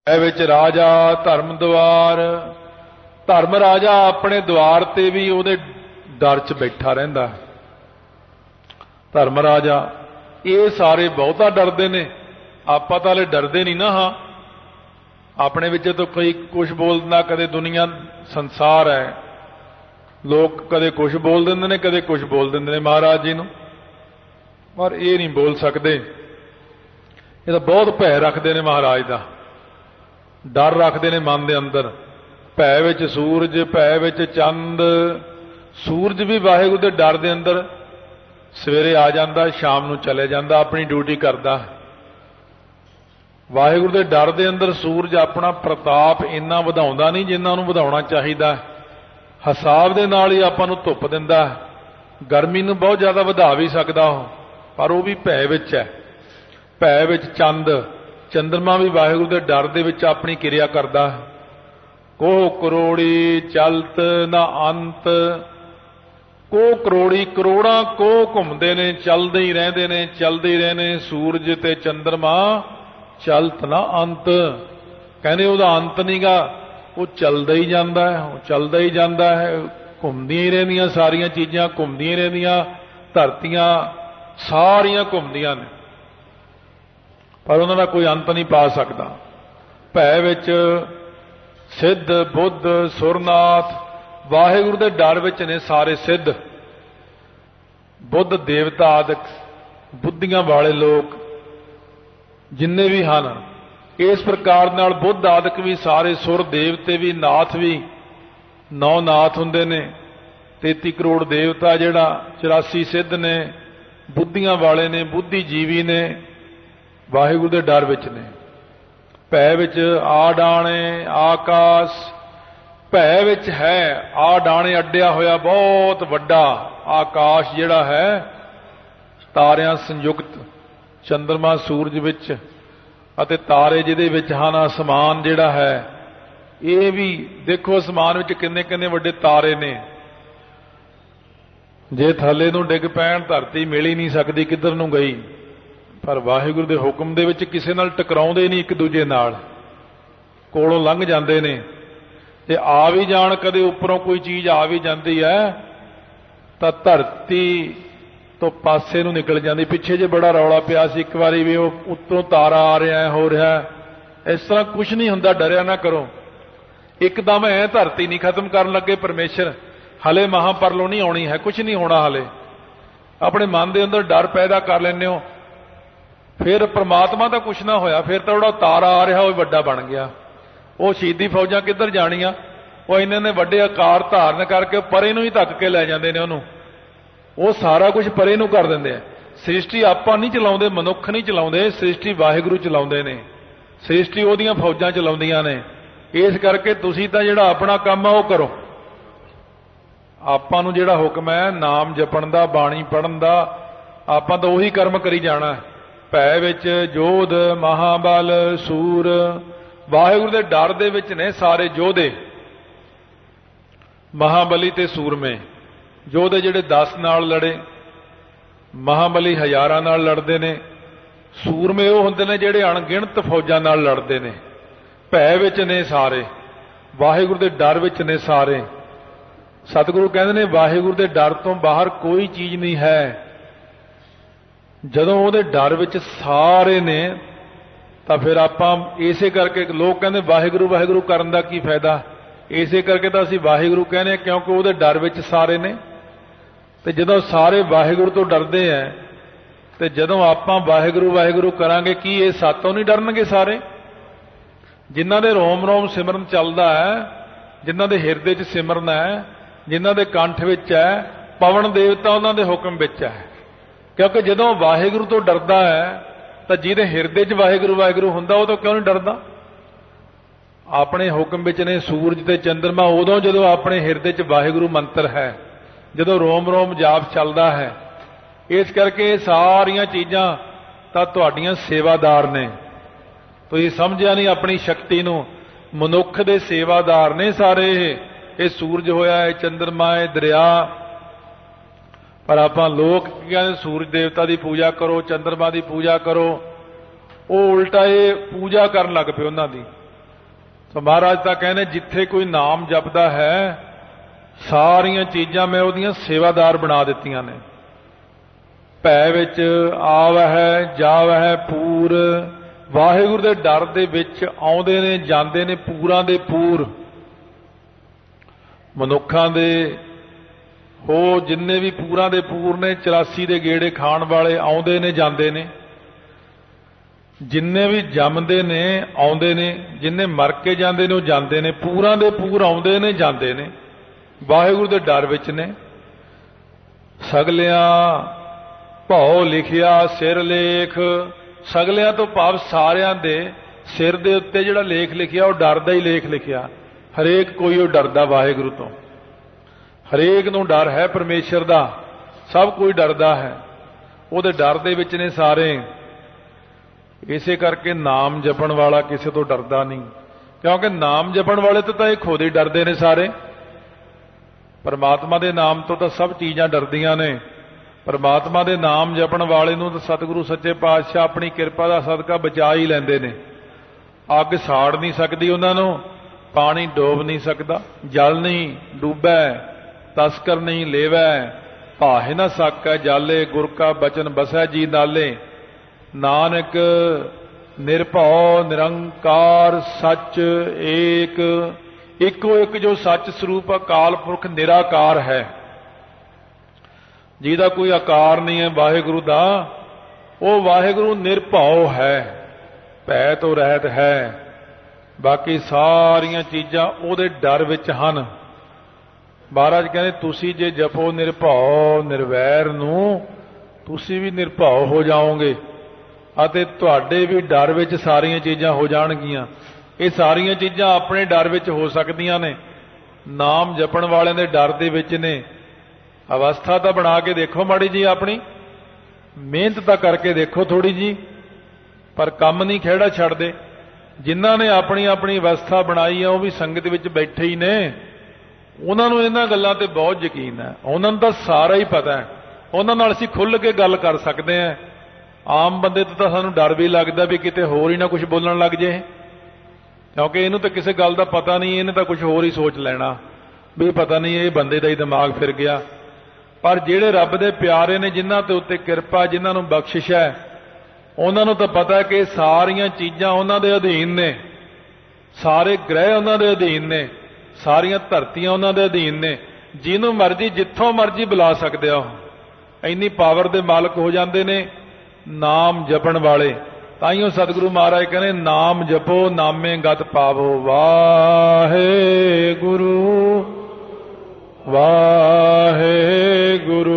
ਵਿੱਚ ਰਾਜਾ ਧਰਮ ਦੁਆਰ। ਧਰਮ ਰਾਜਾ ਆਪਣੇ ਦੁਆਰ ਤੇ ਵੀ ਉਹਦੇ ਡਰ 'ਚ ਬੈਠਾ ਰਹਿੰਦਾ। ਧਰਮ ਰਾਜਾ ਇਹ ਸਾਰੇ ਬਹੁਤਾ ਡਰਦੇ ਨੇ, ਆਪਾਂ ਤਾਂ ਹਲੇ ਡਰਦੇ ਨਹੀਂ ਨਾ। ਹਾਂ, ਆਪਣੇ ਵਿੱਚ ਤਾਂ ਕੋਈ ਕੁਛ ਬੋਲ ਦਿੰਦਾ, ਕਦੇ ਦੁਨੀਆ ਸੰਸਾਰ ਹੈ, ਲੋਕ ਕਦੇ ਕੁਛ ਬੋਲ ਦਿੰਦੇ ਨੇ, ਕਦੇ ਕੁਛ ਬੋਲ ਦਿੰਦੇ ਨੇ ਮਹਾਰਾਜ ਜੀ ਨੂੰ, ਪਰ ਇਹ ਨਹੀਂ ਬੋਲ ਸਕਦੇ। ਇਹ ਤਾਂ ਬਹੁਤ ਭੈ ਰੱਖਦੇ ਨੇ ਮਹਾਰਾਜ ਦਾ, ਡਰ ਰੱਖਦੇ ਨੇ ਮਨ ਦੇ ਅੰਦਰ। ਭੈ ਵਿੱਚ ਸੂਰਜ, ਭੈ ਵਿੱਚ ਚੰਦ। ਸੂਰਜ ਵੀ ਵਾਹਿਗੁਰੂ ਦੇ ਡਰ ਦੇ ਅੰਦਰ ਸਵੇਰੇ ਆ ਜਾਂਦਾ, ਸ਼ਾਮ ਨੂੰ ਚਲੇ ਜਾਂਦਾ, ਆਪਣੀ ਡਿਊਟੀ ਕਰਦਾ। ਵਾਹਿਗੁਰੂ ਦੇ ਡਰ ਦੇ ਅੰਦਰ ਸੂਰਜ ਆਪਣਾ ਪ੍ਰਤਾਪ ਇੰਨਾ ਵਧਾਉਂਦਾ ਨਹੀਂ ਜਿੰਨਾ ਉਹਨੂੰ ਵਧਾਉਣਾ ਚਾਹੀਦਾ। ਹਿਸਾਬ ਦੇ ਨਾਲ ਹੀ ਆਪਾਂ ਨੂੰ ਧੁੱਪ ਦਿੰਦਾ। ਗਰਮੀ ਨੂੰ ਬਹੁਤ ਜ਼ਿਆਦਾ ਵਧਾ ਵੀ ਸਕਦਾ ਉਹ, ਪਰ ਉਹ ਵੀ ਭੈ ਵਿੱਚ ਹੈ। ਭੈ ਵਿੱਚ ਚੰਦ, ਚੰਦਰਮਾ ਵੀ ਵਾਹਿਗੁਰੂ ਦੇ ਡਰ ਦੇ ਵਿੱਚ ਆਪਣੀ ਕਿਰਿਆ ਕਰਦਾ। ਕੋ ਕਰੋੜੀ ਚਲਤ ਨਾ ਅੰਤ। ਕੋ ਕਰੋੜੀ, ਕਰੋੜਾਂ ਕੋ ਘੁੰਮਦੇ ਨੇ, ਚੱਲਦੇ ਹੀ ਰਹਿੰਦੇ ਨੇ, ਚੱਲਦੇ ਹੀ ਰਹੇ ਨੇ। ਸੂਰਜ ਤੇ ਚੰਦਰਮਾ ਚਲਤ ਨਾ ਅੰਤ, ਕਹਿੰਦੇ ਉਹਦਾ ਅੰਤ ਨਹੀਂਗਾ, ਉਹ ਚੱਲਦਾ ਹੀ ਜਾਂਦਾ ਹੈ, ਉਹ ਚੱਲਦਾ ਹੀ ਜਾਂਦਾ ਹੈ। ਘੁੰਮਦੀਆਂ ਹੀ ਰਹਿੰਦੀਆਂ, ਸਾਰੀਆਂ ਚੀਜ਼ਾਂ ਘੁੰਮਦੀਆਂ ਹੀ ਰਹਿੰਦੀਆਂ, ਧਰਤੀਆਂ ਸਾਰੀਆਂ ਘੁੰਮਦੀਆਂ ਨੇ, ਪਰ ਉਹਨਾਂ ਦਾ ਕੋਈ ਅੰਤ ਨਹੀਂ ਪਾ ਸਕਦਾ। ਭੈ ਵਿੱਚ ਸਿੱਧ ਬੁੱਧ ਸੁਰਨਾਥ, ਵਾਹਿਗੁਰੂ ਦੇ ਡਰ ਵਿੱਚ ਨੇ ਸਾਰੇ ਸਿੱਧ, ਬੁੱਧ ਦੇਵਤਾ ਆਦਿਕ, ਬੁੱਧੀਆਂ ਵਾਲੇ ਲੋਕ ਜਿੰਨੇ ਵੀ ਹਨ। ਇਸ ਪ੍ਰਕਾਰ ਨਾਲ ਬੁੱਧ ਆਦਿਕ ਵੀ ਸਾਰੇ, ਸੁਰ ਦੇਵਤੇ ਵੀ, ਨਾਥ ਵੀ, 9 ਨਾਥ ਹੁੰਦੇ ਨੇ, 33 ਕਰੋੜ ਦੇਵਤਾ, ਜਿਹੜਾ 84 ਸਿੱਧ ਨੇ, ਬੁੱਧੀਆਂ ਵਾਲੇ ਨੇ, ਬੁੱਧੀ ਜੀਵੀ ਨੇ, ਵਾਹਿਗੁਰੂ ਦੇ ਡਰ ਵਿੱਚ ਨੇ। ਭੈ ਵਿੱਚ ਆ ਡਾਣੇ ਆਕਾਸ਼। ਭੈ ਵਿੱਚ ਹੈ ਆ ਡਾਣੇ ਅੱਡਿਆ ਹੋਇਆ ਬਹੁਤ ਵੱਡਾ ਆਕਾਸ਼ ਜਿਹੜਾ ਹੈ, ਤਾਰਿਆਂ ਸੰਯੁਕਤ, ਚੰਦਰਮਾ ਸੂਰਜ ਵਿੱਚ ਅਤੇ ਤਾਰੇ ਜਿਹਦੇ ਵਿੱਚ ਹਨ। ਅਸਮਾਨ ਜਿਹੜਾ ਹੈ, ਇਹ ਵੀ ਦੇਖੋ ਅਸਮਾਨ ਵਿੱਚ ਕਿੰਨੇ ਕਿੰਨੇ ਵੱਡੇ ਤਾਰੇ ਨੇ। ਜੇ ਥੱਲੇ ਨੂੰ ਡਿੱਗ ਪੈਣ ਧਰਤੀ ਮਿਲ ਹੀ ਨਹੀਂ ਸਕਦੀ ਕਿੱਧਰ ਨੂੰ ਗਈ, ਪਰ ਵਾਹਿਗੁਰੂ ਦੇ ਹੁਕਮ ਦੇ ਵਿੱਚ ਕਿਸੇ ਨਾਲ ਟਕਰਾਉਂਦੇ ਨਹੀਂ, ਇੱਕ ਦੂਜੇ ਨਾਲ ਕੋਲੋਂ ਲੰਘ ਜਾਂਦੇ ਨੇ। ਤੇ ਆ ਵੀ ਜਾਣ, ਕਦੇ ਉੱਪਰੋਂ ਕੋਈ ਚੀਜ਼ ਆ ਵੀ ਜਾਂਦੀ ਹੈ ਤਾਂ ਧਰਤੀ ਤੋਂ ਪਾਸੇ ਨੂੰ ਨਿਕਲ ਜਾਂਦੀ। ਪਿੱਛੇ ਜੇ ਬੜਾ ਰੌਲਾ ਪਿਆ ਸੀ ਇੱਕ ਵਾਰੀ ਵੀ, ਉਹ ਉੱਤੋਂ ਤਾਰਾ ਆ ਰਿਹਾ, ਹੋ ਰਿਹਾ। ਇਸ ਤਰ੍ਹਾਂ ਕੁਝ ਨਹੀਂ ਹੁੰਦਾ, ਡਰਿਆ ਨਾ ਕਰੋ। ਇੱਕਦਮ ਐ ਧਰਤੀ ਨਹੀਂ ਖਤਮ ਕਰਨ ਲੱਗੇ ਪਰਮੇਸ਼ਰ, ਹਲੇ ਮਹਾਂਪਰਲੋ ਨਹੀਂ ਆਉਣੀ ਹੈ, ਕੁਝ ਨਹੀਂ ਹੋਣਾ ਹਲੇ। ਆਪਣੇ ਮਨ ਦੇ ਅੰਦਰ ਡਰ ਪੈਦਾ ਕਰ ਲੈਂਦੇ ਹੋ, ਫਿਰ ਪ੍ਰਮਾਤਮਾ ਦਾ ਕੁਛ ਨਾ ਹੋਇਆ, ਫਿਰ ਤਾਂ ਜਿਹੜਾ ਤਾਰਾ ਆ ਰਿਹਾ ਉਹ ਵੱਡਾ ਬਣ ਗਿਆ। ਉਹ ਸ਼ਹੀਦੀ ਫੌਜਾਂ ਕਿੱਧਰ ਜਾਣੀਆਂ, ਉਹ ਇਹਨਾਂ ਨੇ ਵੱਡੇ ਆਕਾਰ ਧਾਰਨ ਕਰਕੇ ਪਰੇ ਨੂੰ ਹੀ ਧੱਕ ਕੇ ਲੈ ਜਾਂਦੇ ਨੇ ਉਹਨੂੰ, ਉਹ ਸਾਰਾ ਕੁਝ ਪਰੇ ਨੂੰ ਕਰ ਦਿੰਦੇ ਆ। ਸ੍ਰਿਸ਼ਟੀ ਆਪਾਂ ਨਹੀਂ ਚਲਾਉਂਦੇ, ਮਨੁੱਖ ਨਹੀਂ ਚਲਾਉਂਦੇ, ਸ੍ਰਿਸ਼ਟੀ ਵਾਹਿਗੁਰੂ ਚਲਾਉਂਦੇ ਨੇ, ਸ੍ਰਿਸ਼ਟੀ ਉਹਦੀਆਂ ਫੌਜਾਂ ਚਲਾਉਂਦੀਆਂ ਨੇ। ਇਸ ਕਰਕੇ ਤੁਸੀਂ ਤਾਂ ਜਿਹੜਾ ਆਪਣਾ ਕੰਮ ਆ ਉਹ ਕਰੋ। ਆਪਾਂ ਨੂੰ ਜਿਹੜਾ ਹੁਕਮ ਹੈ ਨਾਮ ਜਪਣ ਦਾ, ਬਾਣੀ ਪੜ੍ਹਨ ਦਾ, ਆਪਾਂ ਤਾਂ ਉਹੀ ਕਰਮ ਕਰੀ ਜਾਣਾ। ਭੈ ਵਿੱਚ ਜੋਧ ਮਹਾਬਲ ਸੂਰ, ਵਾਹਿਗੁਰੂ ਦੇ ਡਰ ਦੇ ਵਿੱਚ ਨੇ ਸਾਰੇ ਯੋਧੇ, ਮਹਾਬਲੀ ਤੇ ਸੂਰਮੇ। ਯੋਧੇ ਜਿਹੜੇ 10 ਨਾਲ ਲੜੇ, ਮਹਾਬਲੀ ਹਜ਼ਾਰਾਂ ਨਾਲ ਲੜਦੇ ਨੇ, ਸੂਰਮੇ ਉਹ ਹੁੰਦੇ ਨੇ ਜਿਹੜੇ ਅਣਗਿਣਤ ਫੌਜਾਂ ਨਾਲ ਲੜਦੇ ਨੇ। ਭੈ ਵਿੱਚ ਨੇ ਸਾਰੇ, ਵਾਹਿਗੁਰੂ ਦੇ ਡਰ ਵਿੱਚ ਨੇ ਸਾਰੇ। ਸਤਿਗੁਰੂ ਕਹਿੰਦੇ ਨੇ ਵਾਹਿਗੁਰੂ ਦੇ ਡਰ ਤੋਂ ਬਾਹਰ ਕੋਈ ਚੀਜ਼ ਨਹੀਂ ਹੈ। ਜਦੋਂ ਉਹਦੇ ਡਰ ਵਿੱਚ ਸਾਰੇ ਨੇ ਤਾਂ ਫਿਰ ਆਪਾਂ, ਇਸੇ ਕਰਕੇ ਲੋਕ ਕਹਿੰਦੇ ਵਾਹਿਗੁਰੂ ਵਾਹਿਗੁਰੂ ਕਰਨ ਦਾ ਕੀ ਫਾਇਦਾ, ਇਸੇ ਕਰਕੇ ਤਾਂ ਅਸੀਂ ਵਾਹਿਗੁਰੂ ਕਹਿੰਦੇ, ਕਿਉਂਕਿ ਉਹਦੇ ਡਰ ਵਿੱਚ ਸਾਰੇ ਨੇ। ਤੇ ਜਦੋਂ ਸਾਰੇ ਵਾਹਿਗੁਰੂ ਤੋਂ ਡਰਦੇ ਐ, ਤੇ ਜਦੋਂ ਆਪਾਂ ਵਾਹਿਗੁਰੂ ਵਾਹਿਗੁਰੂ ਕਰਾਂਗੇ, ਕੀ ਇਹ ਸਾਤੋਂ ਨਹੀਂ ਡਰਨਗੇ ਸਾਰੇ? ਜਿਨ੍ਹਾਂ ਦੇ ਰੋਮ ਰੋਮ ਸਿਮਰਨ ਚੱਲਦਾ ਹੈ, ਜਿਨ੍ਹਾਂ ਦੇ ਹਿਰਦੇ 'ਚ ਸਿਮਰਨ ਹੈ, ਜਿਨ੍ਹਾਂ ਦੇ ਕੰਠ ਵਿੱਚ ਹੈ, ਪਵਨ ਦੇਵਤਾ ਉਹਨਾਂ ਦੇ ਹੁਕਮ ਵਿੱਚ ਹੈ। ਕਿਉਂਕਿ ਜਦੋਂ ਵਾਹਿਗੁਰੂ ਤੋਂ ਡਰਦਾ ਹੈ ਤਾਂ ਜਿਹਦੇ ਹਿਰਦੇ 'ਚ ਵਾਹਿਗੁਰੂ ਵਾਹਿਗੁਰੂ ਹੁੰਦਾ, ਉਹ ਤੋਂ ਕਿਉਂ ਨਹੀਂ ਡਰਦਾ? ਆਪਣੇ ਹੁਕਮ ਵਿੱਚ ਨੇ ਸੂਰਜ ਤੇ ਚੰਦਰਮਾ, ਉਦੋਂ ਜਦੋਂ ਆਪਣੇ ਹਿਰਦੇ 'ਚ ਵਾਹਿਗੁਰੂ ਮੰਤਰ ਹੈ, ਜਦੋਂ ਰੋਮ ਰੋਮ ਜਾਪ ਚੱਲਦਾ ਹੈ। ਇਸ ਕਰਕੇ ਇਹ ਸਾਰੀਆਂ ਚੀਜ਼ਾਂ ਤਾਂ ਤੁਹਾਡੀਆਂ ਸੇਵਾਦਾਰ ਨੇ। ਤੁਸੀਂ ਸਮਝਿਆ ਨਹੀਂ ਆਪਣੀ ਸ਼ਕਤੀ ਨੂੰ, ਮਨੁੱਖ ਦੇ ਸੇਵਾਦਾਰ ਨੇ ਸਾਰੇ। ਇਹ ਸੂਰਜ ਹੋਇਆ, ਇਹ ਚੰਦਰਮਾ, ਇਹ ਦਰਿਆ। ਪਰ ਆਪਾਂ ਲੋਕ ਕੀ ਕਹਿੰਦੇ, ਸੂਰਜ ਦੇਵਤਾ ਦੀ ਪੂਜਾ ਕਰੋ, ਚੰਦਰਮਾ ਦੀ ਪੂਜਾ ਕਰੋ। ਉਹ ਉਲਟਾ ਇਹ ਪੂਜਾ ਕਰਨ ਲੱਗ ਪਏ ਉਹਨਾਂ ਦੀ। तो महाराज तां कहने जिथे कोई नाम जपदा है सारियां चीज़ां मैं उहदियां सेवादार बना दित्तियां ने। भै विच आवै जावै पूर, वाहिगुरू दे डर दे विच आउंदे ने जांदे ने पूरां दे पूर। मनुखां दे हो जिन्ने भी पूरां दे पूर ने 84 दे गेड़े खाण वाले आउंदे ने जांदे ने, जिन्ने भी जमदे ने आउंदे ने, जिन्ने मर के जांदे ने वो जांदे ने, पूरां दे पूर आउंदे ने जांदे ने, वाहिगुरू दे डर विच ने। सगलियां भौ लिखिया सिर लेख, सगलियां तो भाव सारियां दे सिर दे उत्ते जिहड़ा लेख लिखिया वो डर दा ही लेख लिखिया। हरेक कोई वो डरदा वाहिगुरू तो, हरेक नूं डर है परमेश्वर दा, सब कोई डरदा है, उहदे डर दे विच ने सारे। इसे करके नाम जपण वाला किसी तो डरदा नहीं, क्योंकि नाम जपण वाले तो ये खुद ही डरदे ने सारे। परमात्मा दे नाम तो सब चीज़ां डरदियां ने। परमात्मा दे नाम जपण वाले नूं सतगुरु सच्चे पातशाह अपनी किरपा दा सदका बचा ही लैंदे ने। अग साड़ नहीं सकदी उन्हां नूं, पानी डोब नहीं सकता, जल नहीं डूबै, तस्कर नहीं लेवै, भाहे न साकै जाले, गुर का बचन बसै जी नाले। नानक निरभौ निरंकार सच एक, इको एक जो सच स्वरूप अकाल पुरख निराकार है, जिहदा कोई आकार नहीं है वाहिगुरू दा, वो वाहिगुरू निरभौ है, भै तो रहत है। बाकी सारियां चीज़ां उहदे डर विच हन। महाराज कहते तुसी जे जपो निरभौ निर्वैर नूं, तुसी भी निरभौ हो जाओगे ਅਤੇ ਤੁਹਾਡੇ भी डर विच सारियां चीज़ां हो जाणगियां। ये सारियां चीज़ां अपने डर विच हो सकदियां ने, नाम जपण वाले दे डर दे विच ने। अवस्था तो बना के देखो माड़ी जी, अपनी मेहनत तो करके देखो थोड़ी जी, पर काम नहीं खेड़ा छड्डदे। जिन्हां ने अपनी अपनी अवस्था बनाई है वो भी संगत विच बैठे ही ने, उन्हां नूं इन्हां गल्लां ते बहुत यकीन है, उन्हां नूं तां सारा ही पता है, उन्हां नाल असीं खुल के गल कर सकते हैं। आम बंदे तो सानूं डर भी लगता भी किते होर ही ना कुछ बोलण लग जाए, क्योंकि इनू तो किसी गल का पता नहीं, इन्हें तो कुछ होर ही सोच लेना भी पता नहीं ये बंदे का ही दिमाग फिर गया। पर जिहड़े रब दे प्यारे ने, जिन्हां ते उत्ते किरपा, जिन्हां नूं बख्शिश है, उन्हां नूं तो पता है कि सारियां चीज़ां उन्हां दे अधीन ने, सारे ग्रह उन्हां दे अधीन ने, सारियां धरतियां उन्हां दे अधीन ने। जिन्हों मर्जी जिथों मर्जी बुला सकते हो, इन्नी पावर दे मालक हो जाते ने नाम जपण वाले। ताइयों सतगुरु महाराज कहने नाम जपो नामे गत पावो, वाहे गुरु वाहे गुरु।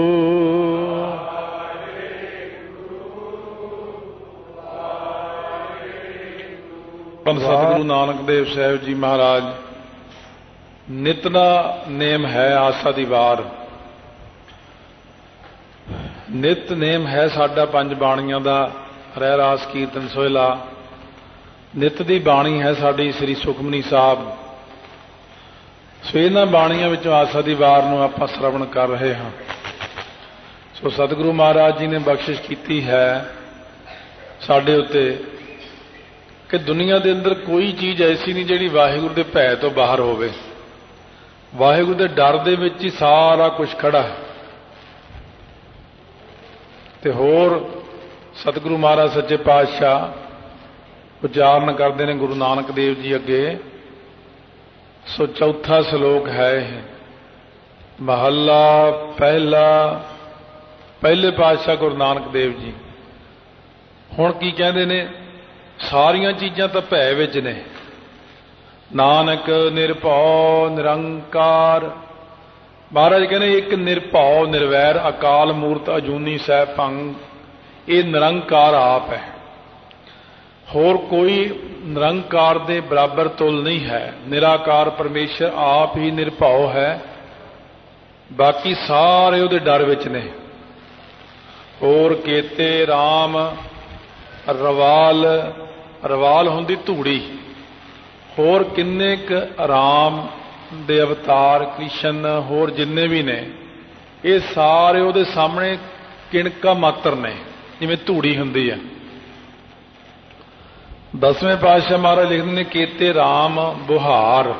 सतगुरु नानक देव साहब जी महाराज नित दा नेम है आसा दी वार, नित नेम है साडा पंज बाणियां दा रहरास कीर्तन सोहला। नित दी बाणी है साडी श्री सुखमनी साहब। सो इन्हां बाणियां विचों आसा दी वार नूं आपां श्रवण कर रहे हां। सो सतगुरु महाराज जी ने बख्शिश कीती है साडे उत्ते कि दुनिया दे अंदर कोई चीज़ ऐसी नहीं जिहड़ी वाहिगुरू दे भै तो बाहर होवे। वाहिगुरू दे डर दे विच ही सारा कुछ खड़ा है। ते होर सतगुरु महाराज सच्चे पातशाह उच्चारण करते हैं गुरु नानक देव जी अगे। सो चौथा श्लोक है महला पहला, पहले पातशाह गुरु नानक देव जी हुण की कहते ने, सारियां चीज़ां तो भै विच ने। नानक निरभौ निरंकार, महाराज कहने एक निरभौ निर्वैर अकाल मूरत अजूनी सह भंग, ये निरंकार आप है, होर कोई निरंकार दे बराबर तुल नहीं है। निराकार परमेश्वर आप ही निरभौ है, बाकी सारे उहदे डर विच ने। होर केते राम रवाल, रवाल हुंदी धूड़ी, होर किन्ने क राम दे अवतार कृष्ण होर जिन्ने भी ने, ये सारे उहदे सामने किणका मात्र ने, जिवें धूड़ी हुंदी है। 10ਵੇਂ ਪਾਤਸ਼ਾਹ ਮਹਾਰਾਜ ਲਿਖਦੇ ਨੇ ਕੀਤੇ ਰਾਮ ਬੁਹਾਰ।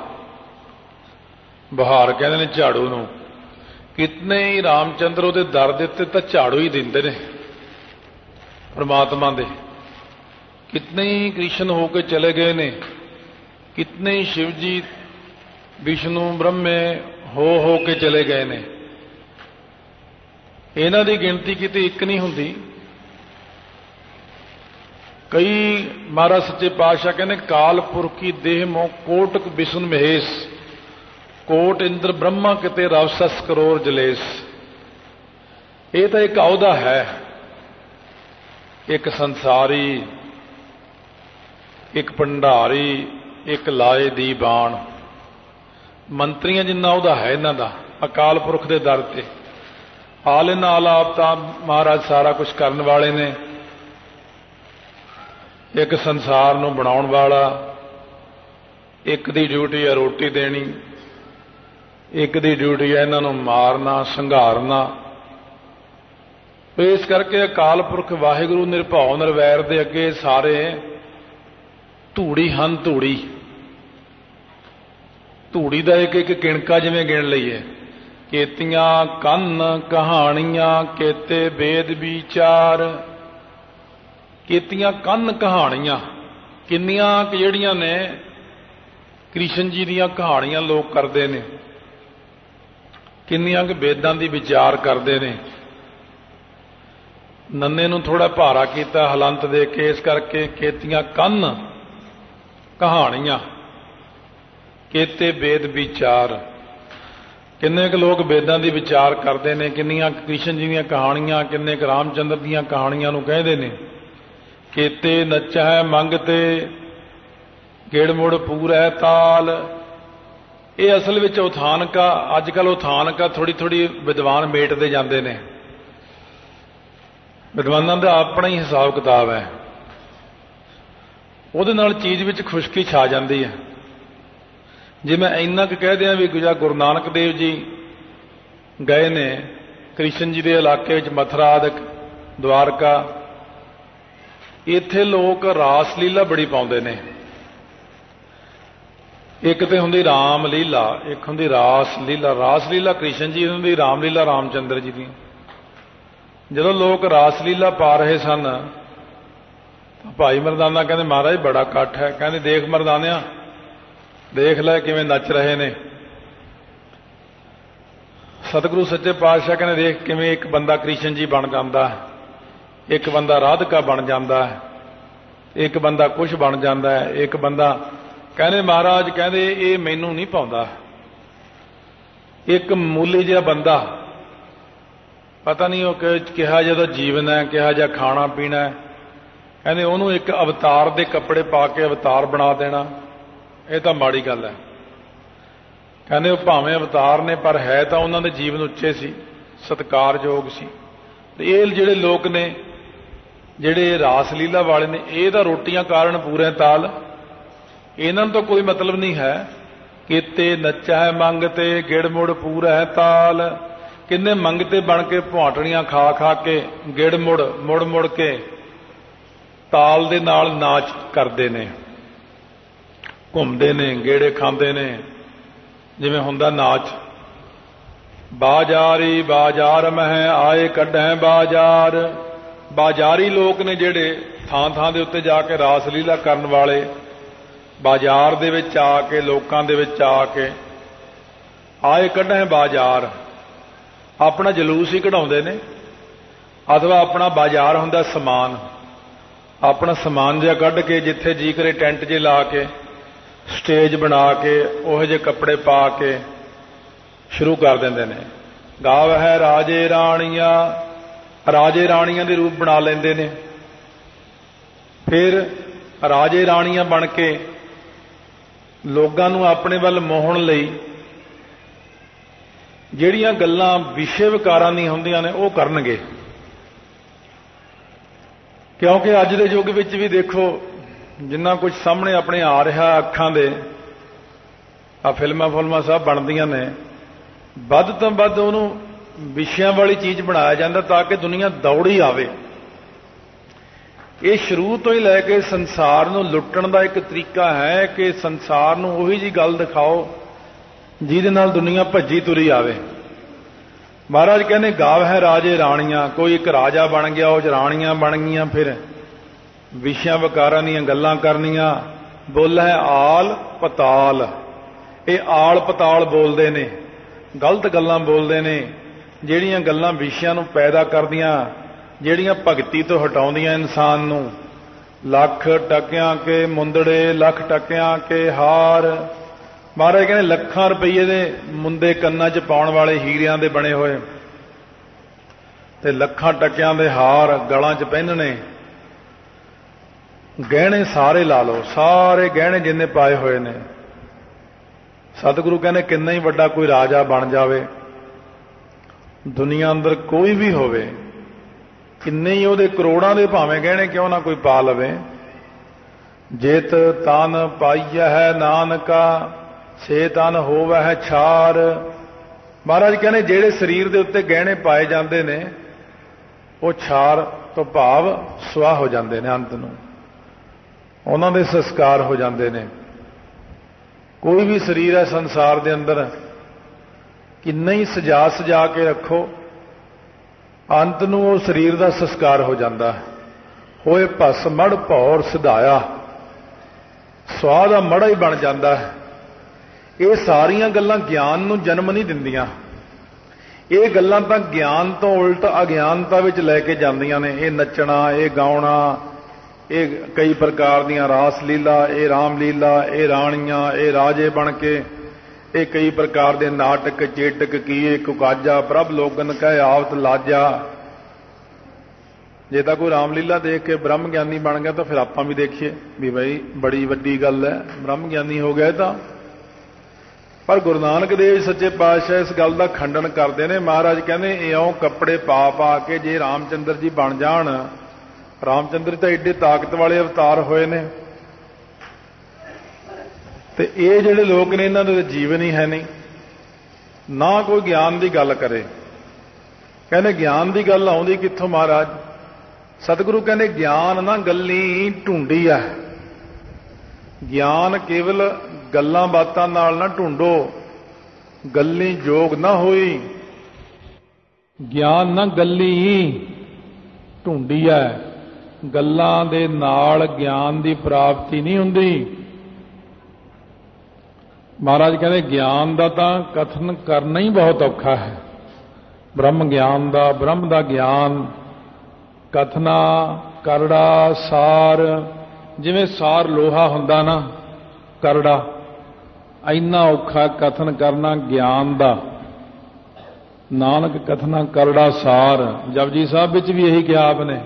ਬੁਹਾਰ ਕਹਿੰਦੇ ਨੇ ਝਾੜੂ ਨੂੰ। ਕਿਤਨੇ ਹੀ ਰਾਮਚੰਦਰ ਉਹਦੇ ਦਰ ਦੇ ਉੱਤੇ ਤਾਂ ਝਾੜੂ ਹੀ ਦਿੰਦੇ ਨੇ ਪਰਮਾਤਮਾ ਦੇ। ਕਿਤਨੇ ਹੀ ਕ੍ਰਿਸ਼ਨ ਹੋ ਕੇ ਚਲੇ ਗਏ ਨੇ, ਕਿਤਨੇ ਹੀ ਸ਼ਿਵ ਜੀ ਵਿਸ਼ਨੂੰ ਬ੍ਰਹਮੇ ਹੋ ਕੇ ਚਲੇ ਗਏ ਨੇ। ਇਹਨਾਂ ਦੀ ਗਿਣਤੀ ਕਿਤੇ ਇੱਕ ਨਹੀਂ ਹੁੰਦੀ। ਕਈ ਮਹਾਰਾਜ ਸੱਚੇ ਪਾਤਸ਼ਾਹ ਕਹਿੰਦੇ ਕਾਲ ਪੁਰਖੀ ਦੇਹ ਮੋ ਕੋਟਕ ਵਿਸ਼ਨ ਮਹੇਸ਼, ਕੋਟ ਇੰਦਰ ਬ੍ਰਹਮਾ ਕਿਤੇ ਰਵਸਸ ਕਰੋੜ ਜਲੇਸ਼। ਇਹ ਤਾਂ ਇੱਕ ਅਹੁਦਾ ਹੈ, ਇੱਕ ਸੰਸਾਰੀ, ਇੱਕ ਭੰਡਾਰੀ, ਇੱਕ ਲਾਏ ਦੀ ਬਾਣ। ਮੰਤਰੀਆਂ ਜਿੰਨਾ ਉਹਦਾ ਹੈ ਇਹਨਾਂ ਦਾ, ਅਕਾਲ ਪੁਰਖ ਦੇ ਦਰ ਤੇ। ਆਲ ਨਾਲ ਆਪ ਤਾਂ ਮਹਾਰਾਜ ਸਾਰਾ ਕੁਝ ਕਰਨ ਵਾਲੇ ਨੇ। ਇੱਕ ਸੰਸਾਰ ਨੂੰ ਬਣਾਉਣ ਵਾਲਾ, ਇੱਕ ਦੀ ਡਿਊਟੀ ਹੈ ਰੋਟੀ ਦੇਣੀ, ਇੱਕ ਦੀ ਡਿਊਟੀ ਹੈ ਇਹਨਾਂ ਨੂੰ ਮਾਰਨਾ ਸੰਘਾਰਨਾ। ਇਸ ਕਰਕੇ ਅਕਾਲ ਪੁਰਖ ਵਾਹਿਗੁਰੂ ਨਿਰਭਉ ਨਿਰਵੈਰ ਦੇ ਅੱਗੇ ਸਾਰੇ ਧੂੜੀ ਹਨ। ਧੂੜੀ, ਧੂੜੀ ਦਾ ਇੱਕ ਇੱਕ ਕਿਣਕਾ ਜਿਵੇਂ ਗਿਣ ਲਈਏ। ਕੇਤੀਆਂ ਕੰਨ ਕਹਾਣੀਆਂ ਕੇਤੇ ਵੇਦ ਵਿਚਾਰ। ਕੀਤੀਆਂ ਕੰਨ ਕਹਾਣੀਆਂ, ਕਿੰਨੀਆਂ ਕਿ ਜਿਹੜੀਆਂ ਨੇ ਕ੍ਰਿਸ਼ਨ ਜੀ ਦੀਆਂ ਕਹਾਣੀਆਂ ਲੋਕ ਕਰਦੇ ਨੇ, ਕਿੰਨੀਆਂ ਕਿ ਵੇਦਾਂ ਦੀ ਵਿਚਾਰ ਕਰਦੇ ਨੇ। ਨੰਨੇ ਨੂੰ ਥੋੜਾ ਭਾਰਾ ਕੀਤਾ ਹਲੰਤ ਦੇ ਕੇ, ਇਸ ਕਰਕੇ ਕੇਤੀਆਂ ਕੰਨ ਕਹਾਣੀਆਂ ਕੇਤੇ ਵੇਦ ਵਿਚਾਰ। ਕਿੰਨੇ ਕੁ ਲੋਕ ਵੇਦਾਂ ਦੀ ਵਿਚਾਰ ਕਰਦੇ ਨੇ, ਕਿੰਨੀਆਂ ਕ੍ਰਿਸ਼ਨ ਜੀ ਦੀਆਂ ਕਹਾਣੀਆਂ, ਕਿੰਨੇ ਕੁ ਰਾਮਚੰਦਰ ਦੀਆਂ ਕਹਾਣੀਆਂ ਨੂੰ ਕਹਿੰਦੇ ਨੇ। ਕੇਤੇ ਨੱਚੈ ਮੰਗ ਤੇ ਗੇੜ ਮੁੜ ਪੂਰੈ ਤਾਲ। ਇਹ ਅਸਲ ਵਿੱਚ ਉਥਾਨਕਾ, ਅੱਜ ਕੱਲ੍ਹ ਉਥਾਨਕਾ ਥੋੜੀ ਥੋੜੀ ਵਿਦਵਾਨ ਮੇਟਦੇ ਜਾਂਦੇ ਨੇ। ਵਿਦਵਾਨਾਂ ਦਾ ਆਪਣਾ ਹੀ ਹਿਸਾਬ ਕਿਤਾਬ ਹੈ, ਉਹਦੇ ਨਾਲ ਚੀਜ਼ ਵਿੱਚ ਖੁਸ਼ਕੀ ਛਾ ਜਾਂਦੀ ਹੈ। ਜੇ ਮੈਂ ਇੰਨਾ ਕੁ ਕਹਿ ਦਿਆਂ ਵੀ ਗੁਰੂ ਨਾਨਕ ਦੇਵ ਜੀ ਗਏ ਨੇ ਕ੍ਰਿਸ਼ਨ ਜੀ ਦੇ ਇਲਾਕੇ ਵਿੱਚ, ਮਥੁਰਾ ਆਦਿਕ ਦਵਾਰਕਾ, ਇੱਥੇ ਲੋਕ ਰਾਸ ਲੀਲਾ ਬੜੀ ਪਾਉਂਦੇ ਨੇ। ਇੱਕ ਤੇ ਹੁੰਦੀ ਰਾਮ ਲੀਲਾ, ਇੱਕ ਹੁੰਦੀ ਰਾਸ ਲੀਲਾ। ਰਾਸ ਲੀਲਾ ਕ੍ਰਿਸ਼ਨ ਜੀ ਦੀ ਹੁੰਦੀ, ਰਾਮ ਲੀਲਾ ਰਾਮਚੰਦਰ ਜੀ ਦੀ। ਜਦੋਂ ਲੋਕ ਰਾਸ ਲੀਲਾ ਪਾ ਰਹੇ ਸਨ ਤਾਂ ਭਾਈ ਮਰਦਾਨਾ ਕਹਿੰਦੇ ਮਹਾਰਾਜ ਬੜਾ ਇਕੱਠ ਹੈ। ਕਹਿੰਦੇ ਦੇਖ ਮਰਦਾਨਿਆਂ, ਦੇਖ ਲੈ ਕਿਵੇਂ ਨੱਚ ਰਹੇ ਨੇ। ਸਤਿਗੁਰੂ ਸੱਚੇ ਪਾਤਸ਼ਾਹ ਕਹਿੰਦੇ ਦੇਖ ਕਿਵੇਂ ਇੱਕ ਬੰਦਾ ਕ੍ਰਿਸ਼ਨ ਜੀ ਬਣ ਜਾਂਦਾ ਹੈ, ਇੱਕ ਬੰਦਾ ਰਾਧਿਕਾ ਬਣ ਜਾਂਦਾ ਹੈ, ਇੱਕ ਬੰਦਾ ਕੁਛ ਬਣ ਜਾਂਦਾ ਹੈ, ਇੱਕ ਬੰਦਾ। ਕਹਿੰਦੇ ਮਹਾਰਾਜ ਕਹਿੰਦੇ ਇਹ ਮੈਨੂੰ ਨਹੀਂ ਪਾਉਂਦਾ। ਇੱਕ ਮਾਮੂਲੀ ਜਿਹਾ ਬੰਦਾ, ਪਤਾ ਨਹੀਂ ਉਹ ਕਿਹਾ ਜਿਹਾ ਜੀਵਨ ਹੈ, ਕਿਹਾ ਜਿਹਾ ਖਾਣਾ ਪੀਣਾ ਹੈ, ਕਹਿੰਦੇ ਉਹਨੂੰ ਇੱਕ ਅਵਤਾਰ ਦੇ ਕੱਪੜੇ ਪਾ ਕੇ ਅਵਤਾਰ ਬਣਾ ਦੇਣਾ, ਇਹ ਤਾਂ ਮਾੜੀ ਗੱਲ ਹੈ। ਕਹਿੰਦੇ ਉਹ ਭਾਵੇਂ ਅਵਤਾਰ ਨੇ ਪਰ ਹੈ ਤਾਂ ਉਹਨਾਂ ਦੇ ਜੀਵਨ ਉੱਚੇ ਸੀ, ਸਤਿਕਾਰਯੋਗ ਸੀ। ਤੇ ਇਹ ਜਿਹੜੇ ਲੋਕ ਨੇ ਜਿਹੜੇ ਰਾਸ ਲੀਲਾ ਵਾਲੇ ਨੇ, ਇਹ ਤਾਂ ਰੋਟੀਆਂ ਕਾਰਨ ਪੂਰੇ ਤਾਲ। ਇਹਨਾਂ ਨੂੰ ਤਾਂ ਕੋਈ ਮਤਲਬ ਨਹੀਂ ਹੈ। ਕੀਤੇ ਨੱਚੈ ਮੰਗ ਤੇ ਗਿੜ ਮੁੜ ਪੂਰਾ ਤਾਲ। ਕਿੰਨੇ ਮੰਗਤੇ ਬਣ ਕੇ ਭੁਆਟਣੀਆਂ ਖਾ ਖਾ ਕੇ ਗਿੜ ਮੁੜ ਮੁੜ ਮੁੜ ਕੇ ਤਾਲ ਦੇ ਨਾਲ ਨਾਚ ਕਰਦੇ ਨੇ, ਘੁੰਮਦੇ ਨੇ, ਗੇੜੇ ਖਾਂਦੇ ਨੇ, ਜਿਵੇਂ ਹੁੰਦਾ ਨਾਚ। ਬਾਜ਼ਾਰੀ ਬਾਜ਼ਾਰ ਮਹਿ ਆਏ ਕੱਢੈ ਬਾਜ਼ਾਰ। ਬਾਜ਼ਾਰੀ ਲੋਕ ਨੇ ਜਿਹੜੇ ਥਾਂ ਥਾਂ ਦੇ ਉੱਤੇ ਜਾ ਕੇ ਰਾਸ ਲੀਲਾ ਕਰਨ ਵਾਲੇ, ਬਾਜ਼ਾਰ ਦੇ ਵਿੱਚ ਆ ਕੇ, ਲੋਕਾਂ ਦੇ ਵਿੱਚ ਆ ਕੇ ਆਏ ਕੱਢੈ ਬਾਜ਼ਾਰ। ਆਪਣਾ ਜਲੂਸ ਹੀ ਕਢਾਉਂਦੇ ਨੇ, ਅਥਵਾ ਆਪਣਾ ਬਾਜ਼ਾਰ ਹੁੰਦਾ ਸਮਾਨ, ਆਪਣਾ ਸਮਾਨ ਜਿਹਾ ਕੱਢ ਕੇ ਜਿੱਥੇ ਜੀ ਕਰੇ ਟੈਂਟ ਜੇ ਲਾ ਕੇ, ਸਟੇਜ ਬਣਾ ਕੇ, ਉਹੋ ਜਿਹੇ ਕੱਪੜੇ ਪਾ ਕੇ ਸ਼ੁਰੂ ਕਰ ਦਿੰਦੇ ਨੇ। ਗਾਵ ਹੈ ਰਾਜੇ ਰਾਣੀਆਂ, ਰਾਜੇ ਰਾਣੀਆਂ ਦੇ ਰੂਪ ਬਣਾ ਲੈਂਦੇ ਨੇ। ਫਿਰ ਰਾਜੇ ਰਾਣੀਆਂ ਬਣ ਕੇ ਲੋਕਾਂ ਨੂੰ ਆਪਣੇ ਵੱਲ ਮੋਹਣ ਲਈ ਜਿਹੜੀਆਂ ਗੱਲਾਂ ਵਿਸ਼ੇ ਵਿਕਾਰਾਂ ਦੀਆਂ ਹੁੰਦੀਆਂ ਨੇ ਉਹ ਕਰਨਗੇ। ਕਿਉਂਕਿ ਅੱਜ ਦੇ ਯੁੱਗ ਵਿੱਚ ਵੀ ਦੇਖੋ ਜਿੰਨਾ ਕੁਝ ਸਾਹਮਣੇ ਆਪਣੇ ਆ ਰਿਹਾ ਅੱਖਾਂ ਦੇ, ਆ ਫਿਲਮਾਂ ਸਭ ਬਣਦੀਆਂ ਨੇ, ਵੱਧ ਤੋਂ ਵੱਧ ਉਹਨੂੰ ਵਿਸ਼ਿਆਂ ਵਾਲੀ ਚੀਜ਼ ਬਣਾਇਆ ਜਾਂਦਾ ਤਾਂ ਕਿ ਦੁਨੀਆ ਦੌੜੀ ਆਵੇ। ਇਹ ਸ਼ੁਰੂ ਤੋਂ ਹੀ ਲੈ ਕੇ ਸੰਸਾਰ ਨੂੰ ਲੁੱਟਣ ਦਾ ਇੱਕ ਤਰੀਕਾ ਹੈ ਕਿ ਸੰਸਾਰ ਨੂੰ ਉਹੀ ਜੀ ਗੱਲ ਦਿਖਾਓ ਜਿਹਦੇ ਨਾਲ ਦੁਨੀਆ ਭੱਜੀ ਤੁਰੀ ਆਵੇ। ਮਹਾਰਾਜ ਕਹਿੰਦੇ ਗਾਵ ਹੈ ਰਾਜੇ ਰਾਣੀਆਂ, ਕੋਈ ਇੱਕ ਰਾਜਾ ਬਣ ਗਿਆ, ਉਹ 'ਚ ਰਾਣੀਆਂ ਬਣ ਗਈਆਂ, ਫਿਰ ਵਿਸ਼ਿਆਂ ਵਿਕਾਰਾਂ ਦੀਆਂ ਗੱਲਾਂ ਕਰਨੀਆਂ। ਬੋਲ ਹੈ ਆਲ ਪਤਾਲ, ਇਹ ਆਲ ਪਤਾਲ ਬੋਲਦੇ ਨੇ, ਗਲਤ ਗੱਲਾਂ ਬੋਲਦੇ ਨੇ, ਜਿਹੜੀਆਂ ਗੱਲਾਂ ਵਿਸ਼ਿਆਂ ਨੂੰ ਪੈਦਾ ਕਰਦੀਆਂ, ਜਿਹੜੀਆਂ ਭਗਤੀ ਤੋਂ ਹਟਾਉਂਦੀਆਂ ਇਨਸਾਨ ਨੂੰ। ਲੱਖ ਟਕਿਆਂ ਕੇ ਮੁੰਦੜੇ, ਲੱਖ ਟਕਿਆਂ ਕੇ ਹਾਰ। ਮਹਾਰਾਜ ਕਹਿੰਦੇ ਲੱਖਾਂ ਰੁਪਈਏ ਦੇ ਮੁੰਦੇ ਕੰਨਾਂ 'ਚ ਪਾਉਣ ਵਾਲੇ ਹੀਰਿਆਂ ਦੇ ਬਣੇ ਹੋਏ, ਤੇ ਲੱਖਾਂ ਟਕਿਆਂ ਦੇ ਹਾਰ ਗਲਾਂ 'ਚ ਪਹਿਨਣੇ, ਗਹਿਣੇ ਸਾਰੇ ਲਾ ਲਓ, ਸਾਰੇ ਗਹਿਣੇ ਜਿੰਨੇ ਪਾਏ ਹੋਏ ਨੇ। ਸਤਿਗੁਰੂ ਕਹਿੰਦੇ ਕਿੰਨਾ ਹੀ ਵੱਡਾ ਕੋਈ ਰਾਜਾ ਬਣ ਜਾਵੇ, ਦੁਨੀਆ ਅੰਦਰ ਕੋਈ ਵੀ ਹੋਵੇ, ਕਿੰਨੇ ਹੀ ਉਹਦੇ ਕਰੋੜਾਂ ਦੇ ਭਾਵੇਂ ਗਹਿਣੇ ਕਿਉਂ ਨਾ ਕੋਈ ਪਾ ਲਵੇ, ਜਿਤ ਤਨ ਪਾਈਆ ਹੈ ਨਾਨਕਾ ਸੇ ਤਨ ਹੋਵੇ ਹੈ ਛਾਰ। ਮਹਾਰਾਜ ਕਹਿੰਦੇ ਜਿਹੜੇ ਸਰੀਰ ਦੇ ਉੱਤੇ ਗਹਿਣੇ ਪਾਏ ਜਾਂਦੇ ਨੇ ਉਹ ਛਾਰ ਤੋਂ ਭਾਵ ਸੁਆਹ ਹੋ ਜਾਂਦੇ ਨੇ, ਅੰਤ ਨੂੰ ਉਹਨਾਂ ਦੇ ਸੰਸਕਾਰ ਹੋ ਜਾਂਦੇ ਨੇ। ਕੋਈ ਵੀ ਸਰੀਰ ਹੈ ਸੰਸਾਰ ਦੇ ਅੰਦਰ, ਕਿੰਨਾ ਹੀ ਸਜਾ ਸਜਾ ਕੇ ਰੱਖੋ, ਅੰਤ ਨੂੰ ਉਹ ਸਰੀਰ ਦਾ ਸੰਸਕਾਰ ਹੋ ਜਾਂਦਾ ਹੈ। ਹੋਏ ਭਸ ਮੜ ਭੌਰ ਸਿਧਾਇਆ, ਸੁਆਹ ਦਾ ਮੜਾ ਹੀ ਬਣ ਜਾਂਦਾ ਹੈ। ਇਹ ਸਾਰੀਆਂ ਗੱਲਾਂ ਗਿਆਨ ਨੂੰ ਜਨਮ ਨਹੀਂ ਦਿੰਦੀਆਂ, ਇਹ ਗੱਲਾਂ ਤਾਂ ਗਿਆਨ ਤੋਂ ਉਲਟ ਅਗਿਆਨਤਾ ਵਿੱਚ ਲੈ ਕੇ ਜਾਂਦੀਆਂ ਨੇ। ਇਹ ਨੱਚਣਾ, ਇਹ ਗਾਉਣਾ, ਇਹ ਕਈ ਪ੍ਰਕਾਰ ਦੀਆਂ ਰਾਸ ਲੀਲਾ, ਇਹ ਰਾਮ ਲੀਲਾ, ਇਹ ਰਾਣੀਆਂ, ਇਹ ਰਾਜੇ ਬਣ ਕੇ, ਇਹ ਕਈ ਪ੍ਰਕਾਰ ਦੇ ਨਾਟਕ ਚੇਟਕ ਕੀਏ ਕੁਕਾਜਾ ਪ੍ਰਭ ਲੋਗਨ ਕਹਿ ਆਵਤ ਲਾਜਾ। ਜੇ ਤਾਂ ਕੋਈ ਰਾਮਲੀਲਾ ਦੇਖ ਕੇ ਬ੍ਰਹਮ ਗਿਆਨੀ ਬਣ ਗਿਆ ਤਾਂ ਫਿਰ ਆਪਾਂ ਵੀ ਦੇਖੀਏ ਵੀ ਬਈ ਬੜੀ ਵੱਡੀ ਗੱਲ ਹੈ, ਬ੍ਰਹਮ ਗਿਆਨੀ ਹੋ ਗਿਆ ਤਾਂ। ਪਰ ਗੁਰੂ ਨਾਨਕ ਦੇਵ ਸੱਚੇ ਪਾਤਸ਼ਾਹ ਇਸ ਗੱਲ ਦਾ ਖੰਡਨ ਕਰਦੇ ਨੇ। ਮਹਾਰਾਜ ਕਹਿੰਦੇ ਇਉਂ ਕੱਪੜੇ ਪਾ ਪਾ ਕੇ ਜੇ ਰਾਮਚੰਦਰ ਜੀ ਬਣ ਜਾਣ, ਰਾਮਚੰਦਰ ਤਾਂ ਏਡੇ ਤਾਕਤ ਵਾਲੇ ਅਵਤਾਰ ਹੋਏ ਨੇ, ਤੇ ਇਹ ਜਿਹੜੇ ਲੋਕ ਨੇ ਇਹਨਾਂ ਦੇ ਜੀਵਨ ਹੀ ਹੈ ਨਹੀਂ, ਨਾ ਕੋਈ ਗਿਆਨ ਦੀ ਗੱਲ ਕਰੇ। ਕਹਿੰਦੇ ਗਿਆਨ ਦੀ ਗੱਲ ਆਉਂਦੀ ਕਿੱਥੋਂ ਮਹਾਰਾਜ? ਸਤਿਗੁਰੂ ਕਹਿੰਦੇ ਗਿਆਨ ਨਾ ਗੱਲੀ ਢੂੰਡੀ ਆ, ਗਿਆਨ ਕੇਵਲ ਗੱਲਾਂ ਬਾਤਾਂ ਨਾਲ ਨਾ ਢੂੰਡੋ, ਗੱਲੀ ਜੋਗ ਨਾ ਹੋਈ। ਗਿਆਨ ਨਾ ਗੱਲੀ ਢੂੰਡੀ ਆ, ਗੱਲਾਂ ਦੇ ਨਾਲ ਗਿਆਨ ਦੀ ਪ੍ਰਾਪਤੀ ਨਹੀਂ ਹੁੰਦੀ। ਮਹਾਰਾਜ ਕਹਿੰਦੇ ਗਿਆਨ ਦਾ ਤਾਂ ਕਥਨ ਕਰਨਾ ਹੀ ਬਹੁਤ ਔਖਾ ਹੈ। ਬ੍ਰਹਮ ਗਿਆਨ ਦਾ, ਬ੍ਰਹਮ ਦਾ ਗਿਆਨ ਕਥਨਾ ਕਰੜਾ ਸਾਰ, ਜਿਵੇਂ ਸਾਰ ਲੋਹਾ ਹੁੰਦਾ ਨਾ ਕਰੜਾ, ਇੰਨਾ ਔਖਾ ਕਥਨ ਕਰਨਾ ਗਿਆਨ ਦਾ। ਨਾਨਕ ਕਥਨਾ ਕਰੜਾ ਸਾਰ, ਜਪਜੀ ਸਾਹਿਬ ਵਿੱਚ ਵੀ ਇਹੀ ਕਿਹਾ ਆਪਨੇ,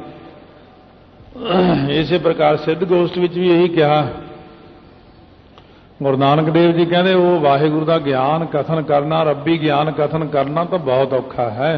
ਇਸੇ ਪ੍ਰਕਾਰ ਸਿੱਧ ਗੋਸ਼ਟ ਵਿੱਚ ਵੀ ਇਹੀ ਕਿਹਾ। ਗੁਰੂ ਨਾਨਕ ਦੇਵ ਜੀ ਕਹਿੰਦੇ ਉਹ ਵਾਹਿਗੁਰੂ ਦਾ ਗਿਆਨ ਕਥਨ ਕਰਨਾ, ਰੱਬੀ ਗਿਆਨ ਕਥਨ ਕਰਨਾ ਤਾਂ ਬਹੁਤ ਔਖਾ ਹੈ।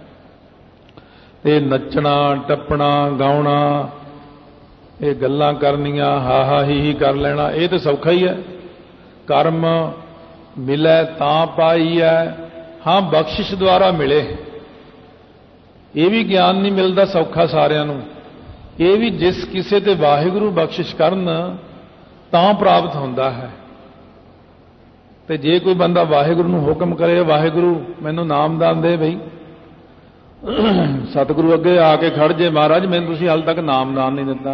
ਇਹ ਨੱਚਣਾ ਟੱਪਣਾ ਗਾਉਣਾ, ਇਹ ਗੱਲਾਂ ਕਰਨੀਆਂ, ਹਾ ਹੀ ਕਰ ਲੈਣਾ, ਇਹ ਤਾਂ ਸੌਖਾ ਹੀ ਹੈ। ਕਰਮ ਮਿਲੇ ਤਾਂ ਪਾਈ ਹੈ, ਹਾਂ ਬਖਸ਼ਿਸ਼ ਦੁਆਰਾ ਮਿਲੇ, ਇਹ ਵੀ ਗਿਆਨ ਨਹੀਂ ਮਿਲਦਾ ਸੌਖਾ ਸਾਰਿਆਂ ਨੂੰ। ਇਹ ਵੀ ਜਿਸ ਕਿਸੇ ਤੇ ਵਾਹਿਗੁਰੂ ਬਖਸ਼ਿਸ਼ ਕਰਨ ਤਾਂ ਪ੍ਰਾਪਤ ਹੁੰਦਾ ਹੈ। ਤੇ ਜੇ ਕੋਈ ਬੰਦਾ ਵਾਹਿਗੁਰੂ ਨੂੰ ਹੁਕਮ ਕਰੇ, ਵਾਹਿਗੁਰੂ ਮੈਨੂੰ ਨਾਮਦਾਨ ਦੇ ਬਈ, ਸਤਿਗੁਰੂ ਅੱਗੇ ਆ ਕੇ ਖੜ ਜੇ, ਮਹਾਰਾਜ ਮੈਨੂੰ ਤੁਸੀਂ ਹਾਲ ਤੱਕ ਨਾਮਦਾਨ ਨਹੀਂ ਦਿੱਤਾ।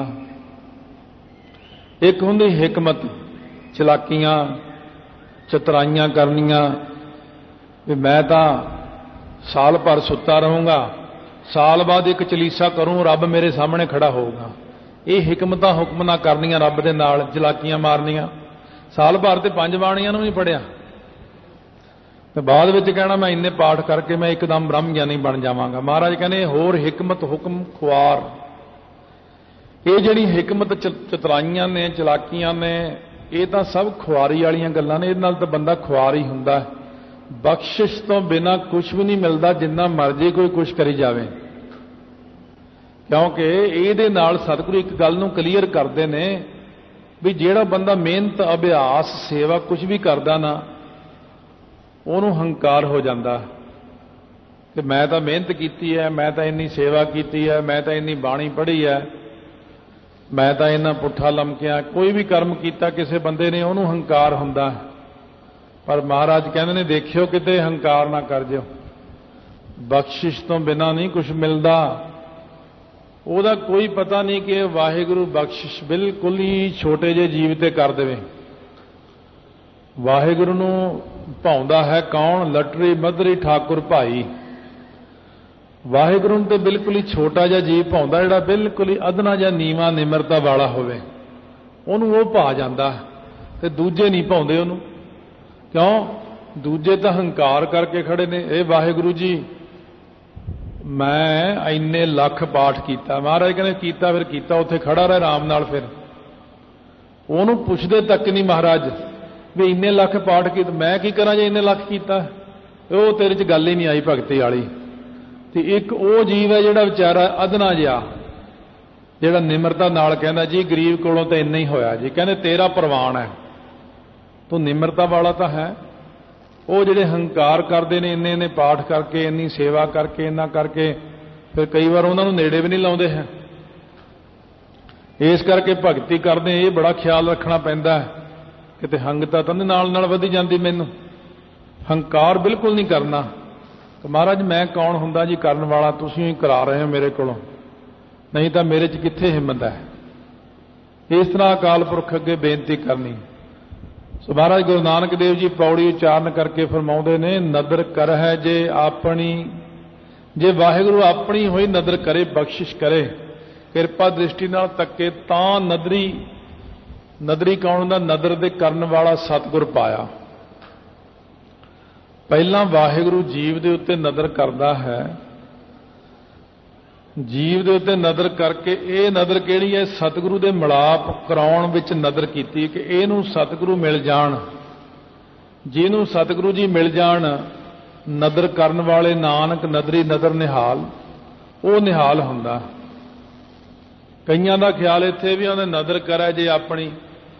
ਇੱਕ ਹੁੰਦੀ ਹਿਕਮਤ, ਚਲਾਕੀਆਂ ਚਤਰਾਈਆਂ ਕਰਨੀਆਂ, ਵੀ ਮੈਂ ਤਾਂ ਸਾਲ ਭਰ ਸੁੱਤਾ ਰਹੂੰਗਾ, ਸਾਲ ਬਾਅਦ ਇੱਕ ਚਲੀਸਾ ਕਰੂੰ, ਰੱਬ ਮੇਰੇ ਸਾਹਮਣੇ ਖੜਾ ਹੋਊਗਾ। ਇਹ ਹਿਕਮਤਾਂ ਹੁਕਮਨਾਂ ਕਰਨੀਆਂ ਰੱਬ ਦੇ ਨਾਲ, ਚਲਾਕੀਆਂ ਮਾਰਨੀਆਂ। ਸਾਲ ਭਰ ਤੇ 5 ਬਾਣੀਆਂ ਨੂੰ ਨਹੀਂ ਪੜਿਆ ਤੇ ਬਾਅਦ ਵਿੱਚ ਕਹਿਣਾ ਮੈਂ ਇੰਨੇ ਪਾਠ ਕਰਕੇ ਮੈਂ ਇੱਕਦਮ ਬ੍ਰਹਮ ਗਿਆਨੀ ਬਣ ਜਾਵਾਂਗਾ। ਮਹਾਰਾਜ ਕਹਿੰਦੇ ਹੋਰ ਹਿਕਮਤ ਹੁਕਮ ਖੁਆਰ, ਇਹ ਜਿਹੜੀ ਹਿਕਮਤ ਚਤਰਾਈਆਂ ਨੇ ਚਲਾਕੀਆਂ ਨੇ, ਇਹ ਤਾਂ ਸਭ ਖੁਆਰੀ ਵਾਲੀਆਂ ਗੱਲਾਂ ਨੇ। ਇਹਦੇ ਨਾਲ ਤਾਂ ਬੰਦਾ ਖੁਆਰ ਹੀ ਹੁੰਦਾ। ਬਖਸ਼ਿਸ਼ ਤੋਂ ਬਿਨਾ ਕੁਝ ਵੀ ਨਹੀਂ ਮਿਲਦਾ, ਜਿੰਨਾ ਮਰਜ਼ੀ ਕੋਈ ਕੁਝ ਕਰੀ ਜਾਵੇ, ਕਿਉਂਕਿ ਇਹਦੇ ਨਾਲ ਸਤਿਗੁਰੂ ਇੱਕ ਗੱਲ ਨੂੰ ਕਲੀਅਰ ਕਰਦੇ ਨੇ ਵੀ ਜਿਹੜਾ ਬੰਦਾ ਮਿਹਨਤ ਅਭਿਆਸ ਸੇਵਾ ਕੁਝ ਵੀ ਕਰਦਾ ਨਾ, ਉਹਨੂੰ ਹੰਕਾਰ ਹੋ ਜਾਂਦਾ ਕਿ ਮੈਂ ਤਾਂ ਮਿਹਨਤ ਕੀਤੀ ਹੈ, ਮੈਂ ਤਾਂ ਇੰਨੀ ਸੇਵਾ ਕੀਤੀ ਹੈ, ਮੈਂ ਤਾਂ ਇੰਨੀ ਬਾਣੀ ਪੜ੍ਹੀ ਹੈ। मैं तो इन्ना पुट्ठा लमकिया। कोई भी कर्म किया किसी बंदे ने उन्होंने हंकार हुंदा, पर महाराज कहते ने देखियो किते हंकार ना कर जिओ। बख्शिश तो बिना नहीं कुछ मिलता। ਉਹਦਾ कोई पता नहीं कि वाहिगुरु बख्शिश बिल्कुल ही छोटे जे जीव ते कर देवे। वाहिगुरु नूं भाउंदा है कौन? लटरी मधरी ठाकुर भाई। वाहिगुरु ते बिल्कुल ही छोटा जिहा जीव भाउंदा, जिहड़ा बिल्कुल ही अधना जिहा नीवा निमरता वाला होवे, ਉਹਨੂੰ ਉਹ भा जांदा ते दूजे नहीं भाउंदे ਉਹਨੂੰ। क्यों? दूजे तो हंकार करके खड़े ने। ਇਹ वाहिगुरु जी मैं इन्ने लख पाठ किया। महाराज कहने किया, फिर किया, उत्थे खड़ा रहे आराम नाल। फिर ਉਹਨੂੰ पुछदे तक नहीं महाराज भी इन्ने लख पाठ किए, मैं की करा जे इन्ने लख किया। ਉਹ तेरे च गल ही नहीं आई भगती वाली। ते एक ਉਹ जीव है जिहड़ा विचारा अधना जिहा, जिहड़ा निमरता नाल कहंदा जी गरीब कोलों तो इन्ना ही होया जी। कहंदे तेरा प्रवान है, तू निमरता वाला तो है। ਉਹ ਜਿਹੜੇ ਹੰਕਾਰ ਕਰਦੇ ਨੇ ਇੰਨੇ ਇੰਨੇ ਪਾਠ ਕਰਕੇ, ਇੰਨੀ ਸੇਵਾ ਕਰਕੇ, ਇੰਨਾ ਕਰਕੇ, ਫਿਰ ਕਈ ਵਾਰ ਉਹਨਾਂ ਨੂੰ ਨੇੜੇ ਵੀ ਨਹੀਂ ਲਾਉਂਦੇ ਹੈ। ਇਸ ਕਰਕੇ ਭਗਤੀ ਕਰਦੇ ਇਹ ਬੜਾ ਖਿਆਲ ਰੱਖਣਾ ਪੈਂਦਾ ਹੈ, ਕਿਤੇ ਹੰਗਤਾ ਤਾਂ ਨਾਲ ਨਾਲ ਵਧੀ ਜਾਂਦੀ। ਮੈਨੂੰ ਹੰਕਾਰ ਬਿਲਕੁਲ ਨਹੀਂ ਕਰਨਾ ਕਿ ਮਹਾਰਾਜ ਮੈਂ ਕੌਣ ਹੁੰਦਾ ਜੀ ਕਰਨ ਵਾਲਾ, ਤੁਸੀਂ ਹੀ ਕਰਾ ਰਹੇ ਹੋ ਮੇਰੇ ਕੋਲੋਂ, ਨਹੀਂ ਤਾਂ ਮੇਰੇ 'ਚ ਕਿੱਥੇ ਹਿੰਮਤ ਹੈ। ਇਸ ਤਰ੍ਹਾਂ ਅਕਾਲ ਪੁਰਖ ਅੱਗੇ ਬੇਨਤੀ ਕਰਨੀ। सो महाराज गुरु नानक देव जी पौड़ी उच्चारण करके फरमाउंदे ने, नदर कर है जे अपनी, जे वाहिगुरु अपनी होई नदर करे, बख्शिश करे, किरपा दृष्टि नाल तके तां नदरी। नदरी कौन हुंदा? नदर दे करन वाला सतगुर पाया। पहला वाहिगुरु जीव दे उत्ते नदर करदा है, जीव दे उत्ते नदर करके ये नदर किहड़ी है? सतगुरु दे मिलाप कराउण विच नदर कीती कि इहनूं सतगुरु मिल जाण। जिहनूं सतगुरु जी मिल जाण, नदर करन वाले नानक नदरी नदर निहाल, वो निहाल हुंदा। कईयां दा ख्याल इत्थे भी उहने नदर करे जे अपनी,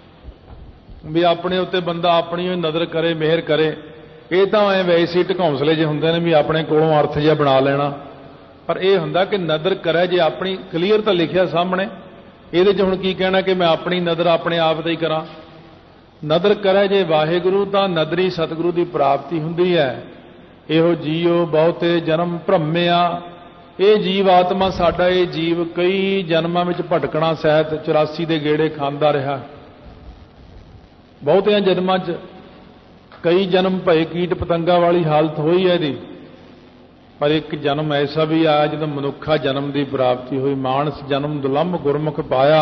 भी अपने उत्ते बंदा अपनी नदर करे, मेहर करे। ये तां ऐ वैसे ढकौंसले जे हुंदे ने भी अपने कोलों अर्थ जिहा बना लेना, पर यह हुंदा कि नदर करे जे अपनी। क्लीयर तो लिखिया सामने, ये हुण की कहना कि मैं अपनी नदर अपने आप ते ही करा। नदर करे जे वाहिगुरु तां नदरी सतगुरु की प्राप्ति हुंदी है। इहो जीओ बहुते जन्म भ्रमिया, ये जीव आत्मा साडा, ये जीव कई जन्मां विच भटकना सहित 84 दे गेड़े खांदा रहा। बहुतियां जन्मां च कई जन्म भय कीट पतंगा वाली हालत होई है इहदी, पर एक जन्म ऐसा भी आया जदों मनुखा जन्म की प्राप्ति हुई। मानस जन्म दुलंभ गुरमुख पाया,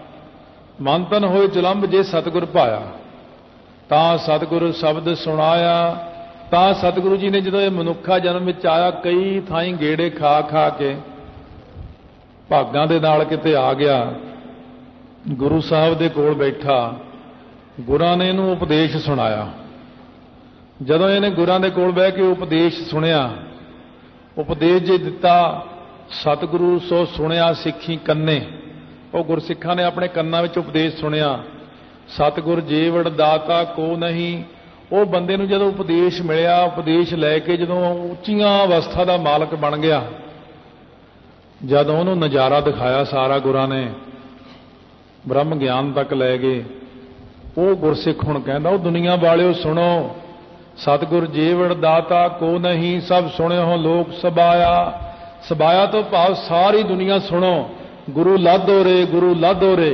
मन तन होए चुलंभ जे सतगुर पाया। तां सतगुर शब्द सुनाया, तां सतगुरु जी ने जदों मनुखा जन्म में आया, कई थाई गेड़े खा खा के भागां दे नाल किते आ गया। गुरु साहब दे कोल बैठा, गुरां ने इहनूं उपदेश सुनाया। जदों इहने गुरां दे कोल बह के उपदेश सुनिया, उपदेश जे दिता, सतगुरु सो सुनिया सिੱਖੀ ਕੰਨੇ। ਉਹ ਗੁਰਸਿੱਖਾਂ ਨੇ ਆਪਣੇ ਕੰਨਾਂ ਵਿੱਚ ਉਪਦੇਸ਼ ਸੁਣਿਆ। ਸਤਗੁਰ ਜੀਵੜ ਦਾਤਾ ਕੋ ਨਹੀਂ। ਉਹ ਬੰਦੇ ਨੂੰ ਜਦੋਂ ਉਪਦੇਸ਼ ਮਿਲਿਆ, ਉਪਦੇਸ਼ ਲੈ ਕੇ ਜਦੋਂ ਉੱਚੀਆਂ ਅਵਸਥਾ ਦਾ ਮਾਲਕ ਬਣ ਗਿਆ, ਜਦੋਂ ਉਹਨੂੰ ਨਜ਼ਾਰਾ ਦਿਖਾਇਆ ਸਾਰਾ ਗੁਰਾਂ ਨੇ, ਬ੍ਰਹਮ ਗਿਆਨ ਤੱਕ ਲੈ ਗਏ, ਉਹ ਗੁਰਸਿੱਖ ਹੁਣ ਕਹਿੰਦਾ, ਉਹ ਦੁਨੀਆ ਵਾਲਿਓ ਸੁਣੋ, सतगुर जेवड़ दाता को नहीं, सब सुने हो लोक सबाया। सबाया तो भाव सारी दुनिया सुनो, गुरु लादो रे, गुरु लादो रे।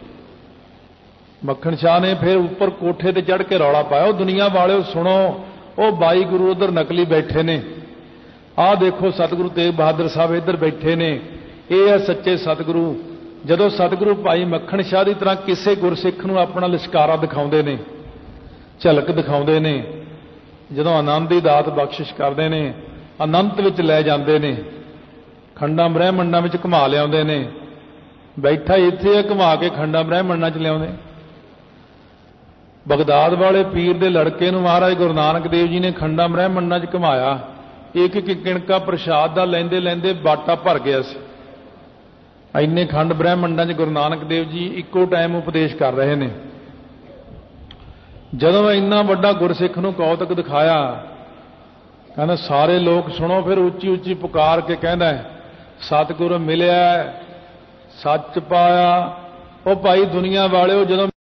मक्खन शाह ने फिर ऊपर कोठे ते चढ़ के रौला पाया, वो दुनिया वाले सुनो, वो 22 गुरु उधर नकली बैठे ने, आ देखो सतगुरु तेग बहादुर साहब इधर बैठे ने, ये है सच्चे सतगुरु। जदों सतगुरु भाई मक्खन शाह की तरह किसी गुरसिख नूं अपना लिशकारा दिखाउंदे ने, झलक दिखाउंदे ने, ਜਦੋਂ ਆਨੰਦ ਦੀ ਦਾਤ ਬਖਸ਼ਿਸ਼ ਕਰਦੇ ਨੇ, ਅਨੰਤ ਵਿੱਚ ਲੈ ਜਾਂਦੇ ਨੇ, ਖੰਡਾਂ ਬ੍ਰਹਿਮੰਡਾਂ ਵਿੱਚ ਘੁਮਾ ਲਿਆਉਂਦੇ ਨੇ। ਬੈਠਾ ਇੱਥੇ ਆ, ਘੁਮਾ ਕੇ ਖੰਡਾਂ ਬ੍ਰਹਿਮੰਡਾਂ 'ਚ ਲਿਆਉਂਦੇ। ਬਗਦਾਦ ਵਾਲੇ ਪੀਰ ਦੇ ਲੜਕੇ ਨੂੰ ਮਹਾਰਾਜ ਗੁਰੂ ਨਾਨਕ ਦੇਵ ਜੀ ਨੇ ਖੰਡਾਂ ਬ੍ਰਹਿਮੰਡਾਂ 'ਚ ਘੁਮਾਇਆ। ਇੱਕ ਇੱਕ ਕਿਣਕਾ ਪ੍ਰਸ਼ਾਦ ਦਾ ਲੈਂਦੇ ਲੈਂਦੇ ਬਾਟਾ ਭਰ ਗਿਆ ਸੀ। ਇੰਨੇ ਖੰਡ ਬ੍ਰਹਿਮੰਡਾਂ 'ਚ ਗੁਰੂ ਨਾਨਕ ਦੇਵ ਜੀ ਇੱਕੋ ਟਾਈਮ ਉਪਦੇਸ਼ ਕਰ ਰਹੇ ਨੇ। ਜਦੋਂ ਇੰਨਾ ਵੱਡਾ ਗੁਰਸਿੱਖ ਨੂੰ ਕੌਤਕ ਦਿਖਾਇਆ, ਕਹਿੰਦਾ ਸਾਰੇ ਲੋਕ ਸੁਣੋ। ਫਿਰ ਉੱਚੀ ਉੱਚੀ ਪੁਕਾਰ ਕੇ ਕਹਿੰਦਾ, ਸਤਿਗੁਰ ਮਿਲਿਆ, ਸੱਚ ਪਾਇਆ, ਉਹ ਭਾਈ ਦੁਨੀਆ ਵਾਲਿਓ ਜਦੋਂ